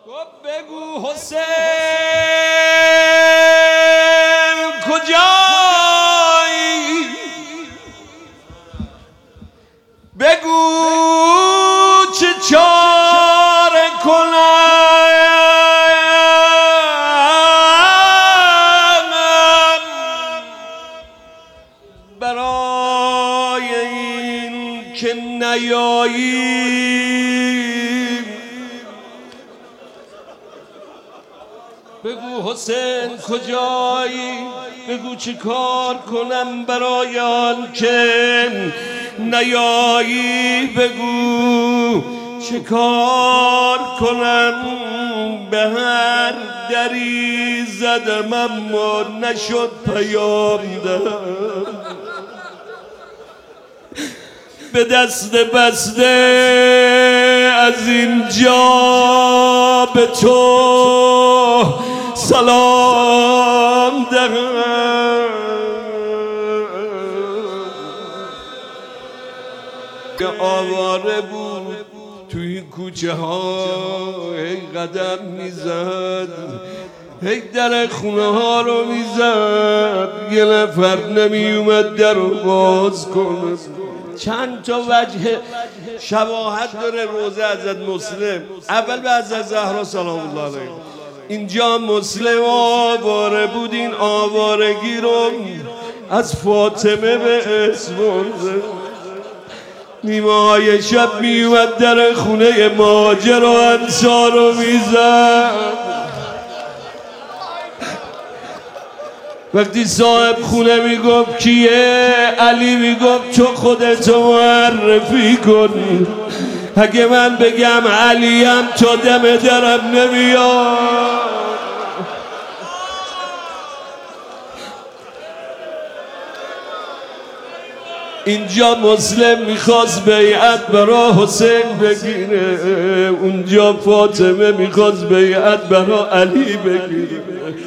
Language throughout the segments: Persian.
گفت بگو حسین کجایی، بگو چه چاره کنم برای این که نیایی. بگو حسین کجایی، بگو چه کار کنم برای آن که نیایی. بگو چه کار کنم، به هر دری زدم اما نشد پیام دهم. به دست بسته از اینجا به تو سلام دهم. آواره بود توی کوچه ها، هی قدم میزد، هی در خونه ها رو میزد، یه نفر نمیومد در رو باز کنه. چند تا وجه شباهت داره روزه حضرت مسلم. اول به حضرت زهرا سلام الله علیها. اینجا مسلم آواره بود، این آوارگی رو از فاطمه به اسمانزه نیمه های شب میومد در خونه مهاجر و انصار رو میزد. وقتی صاحب خونه میگفت کیه، علی میگفت تو خودتو معرفی کن. اگه من بگم علیم تا دم درم نمیاد. اینجا مسلم میخواست بیعت برا حسین بگیره، اونجا فاطمه میخواست بیعت برا علی بگیره.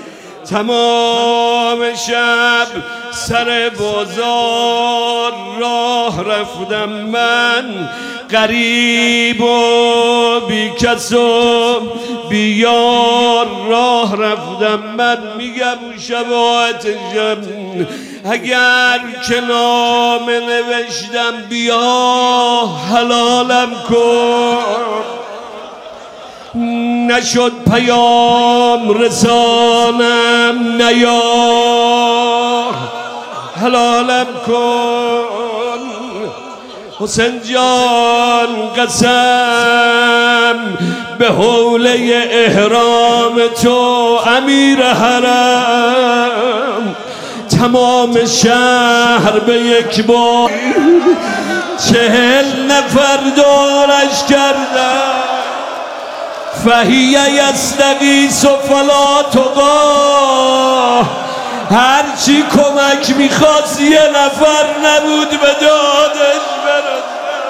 تمام شب سر بازار راه رفتم من، غریب و بی کس و بی یار راه رفتم من. میگم اون شباهتشم اگر که نامه نوشتم بیا حلالم کن، نشد پیام رسانم نیا حلالم کن. حسین جان قسم به حوله احرام تو امیر حرم، تمام شهر به یک بار 40 نفر دورش کردن. فهی یستغیث فلا تقاه، هرچی کمک میخواست یه نفر نبود به دادش برسه.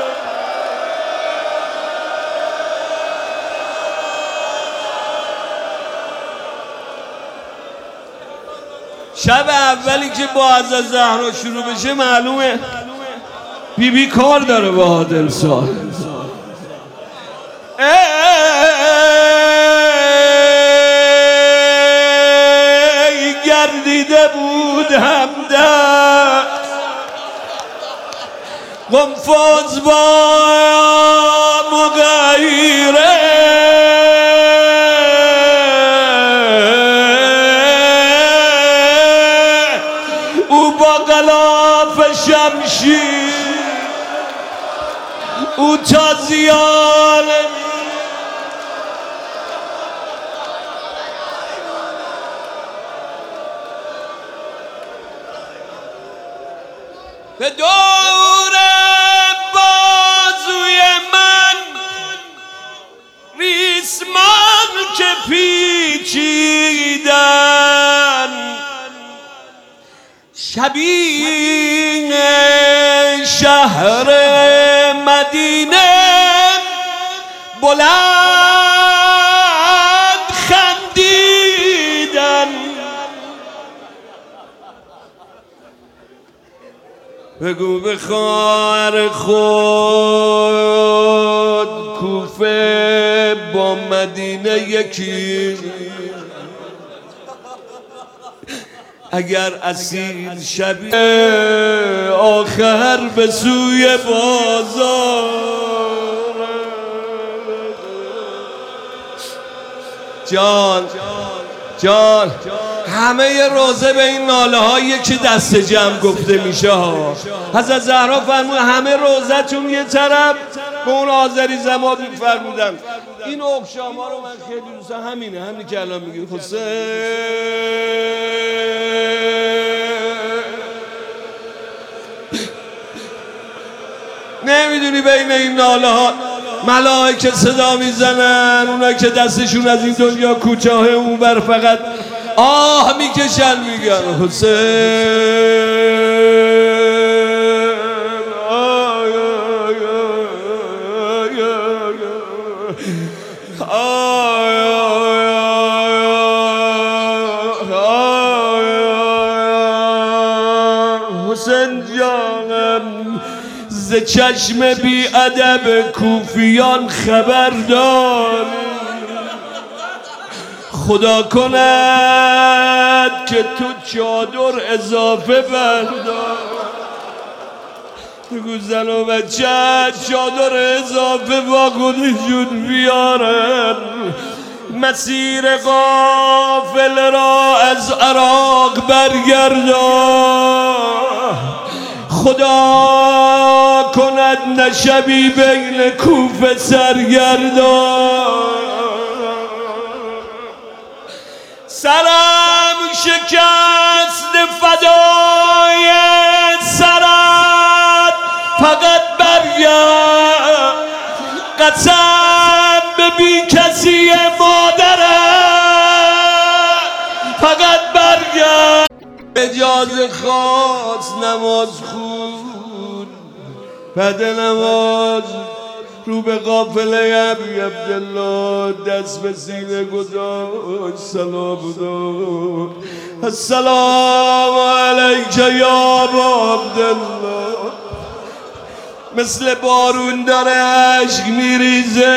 شب اولی که با حضرت زهرا شروع بشه معلومه بیبی کار داره با عادل صاحب. گردیده بود همدم قنفذ با مغیره، او با غلاف شمشیر، او تازیان به دور بازوی من ریسمان که پیچیدن، شبیه شهر مدینه بلند خندیدن. بگو به خواهر خود کوفه با من مدینه یکی، اگر اسیر شبی آخر به سوی بازار. جان همه روزه به این ناله هایی که دست جمع گفته میشه ها. حضرت زهرا فرمود همه روزتون یه طرف، به اون آذری زمان فرمودن این اقشام ها رو من خیلی دوست همینی که الان میگیم حسین. نمیدونی بین این ناله ها ملائکه صدا میزنن، اونا که دستشون از این دنیا کوتاه اون بر فقط آه میکشن میگن حسین. حسین جانم ز چشم بی ادب کوفیان خبردار، خدا کند که تو چادر اضافه بردار. بگو زن و بچه چادر اضافه با خودشون بیارن، مسیر قافله را از عراق برگردان. خدا کند نشبی بین کوفه سرگردان. سرم شکست فدای سرت فقط برگرد، قسم به بی کسی مادرت فقط برگرد. اجازه خواست نماز خون، بعد نماز رو به قافله ابی عبدالله دست به سینه گذاشت، سلام داد السلام علیک یا ابا عبدالله. مثل بارون داره عشق میریزه.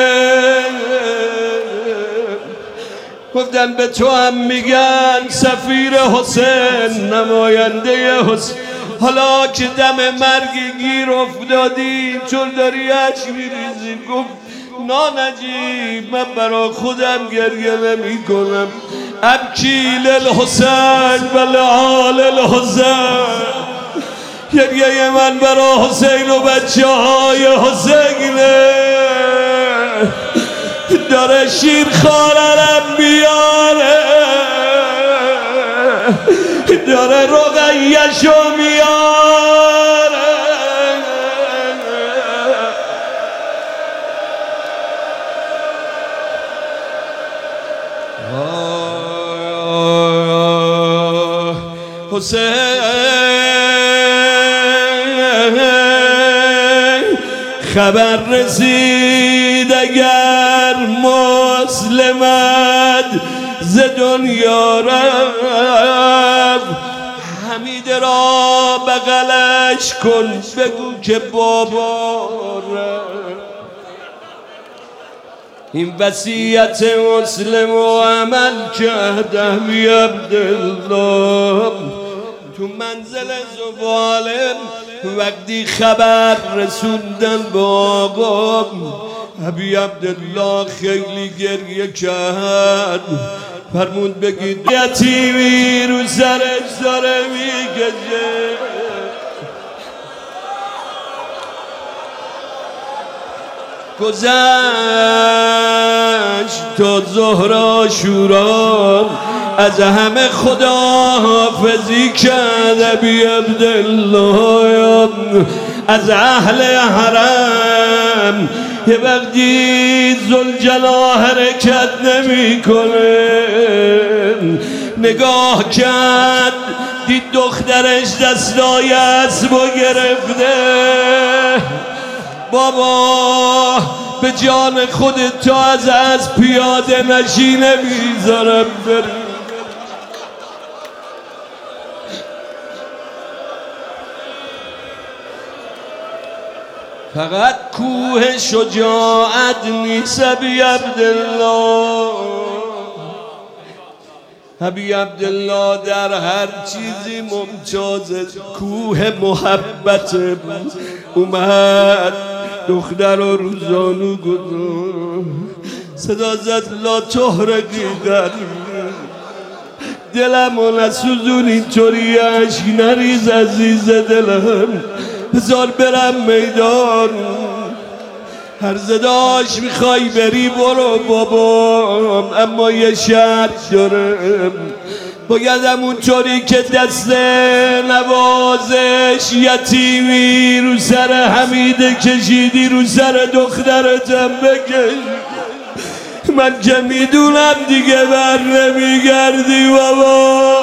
گفتن به تو هم میگن سفیر حسین، نماینده حسین. حالا که دم مرگی گیر افتادی چون داری عشق میریزی. گفت نانجیب من برا خودم گریه نمی کنم، ابکی للحسین و لآل الحسین. گریه من برا حسین و بچه های حسینه. داره شیر خاررم بیاره، داره رقیشو میاره. حسین خبر رسید اگر مسلمت ز دنیا رفت، حمید را بغلش کن بگو که بابا رفت. این وصیت مسلم و عمل کرده بی عبدالله. تو منزل زبالم وقتی خبر رسوندن با آقا، ابی عبدالله خیلی گریه کرد. فرمود بگید یتیمی رو سرش داره میکشه. گذشت تا ظهر عاشورا، از همه خدا حافظی کرد ابی عبدالله. از اهل حرم یه وقتی ذوالجلال حرکت نمی کنه. نگاه کرد دید دخترش دستای اسبو گرفته. بابا به جان خودت تا از اسب پیاده نشی نمیذارم بری. فقط کوه شجاعت نیست ابی عبدالله. ابی عبدالله در هر چیزی ممتازه. کوه محبت اومد دختر رو روزانو گذار، صدا زد لا تحرقی قلبی، دلمو نسوزون اینطوری عشق نریز عزیز دلم، بذار برم میدان. هر زداش میخوای بری برو بابام، اما یه شرط دارم، باید همونطوری که دست نوازش یتیمی رو سر حمیده کشیدی رو سر دخترتم بکش. من که میدونم دیگه بر نمیگردی بابا.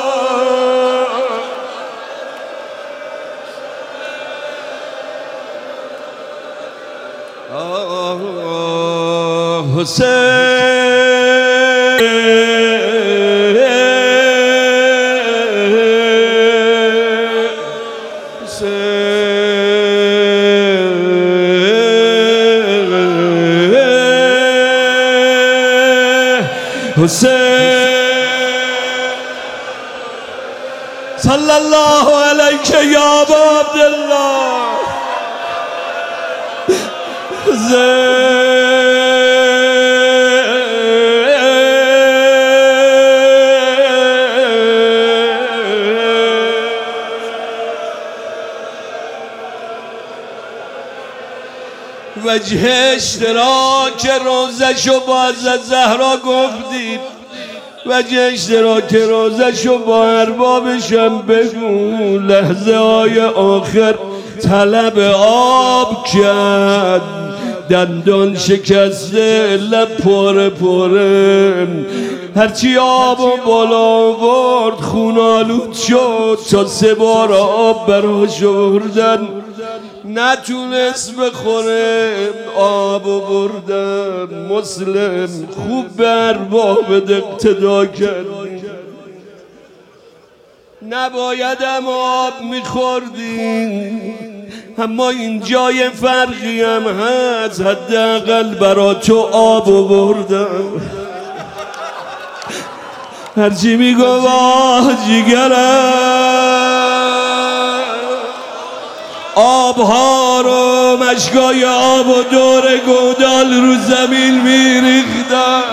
حسین صلی الله علیک یا ابا عبدالله. وجه اشتراک روزشو باز زهرا گفتید، وجه اشتراک روزشو با اربابشم بگو. لحظه های آخر طلب آب کرد، دندان شکسته لب پاره پاره، هرچی آب و بالا آورد خون آلود شد. تا 3 بار آب براش آوردن نتونست بخوره، آب بردن. مسلم خوب به ارباب اقتدا کرد، نبایدم آب میخوردیم، اما این جای فرقی هم هست، حداقل برا تو آب بردم. هرچی میگو واه جیگرم، آبها رو مشکای آب و دور گودال رو زمین میریختن.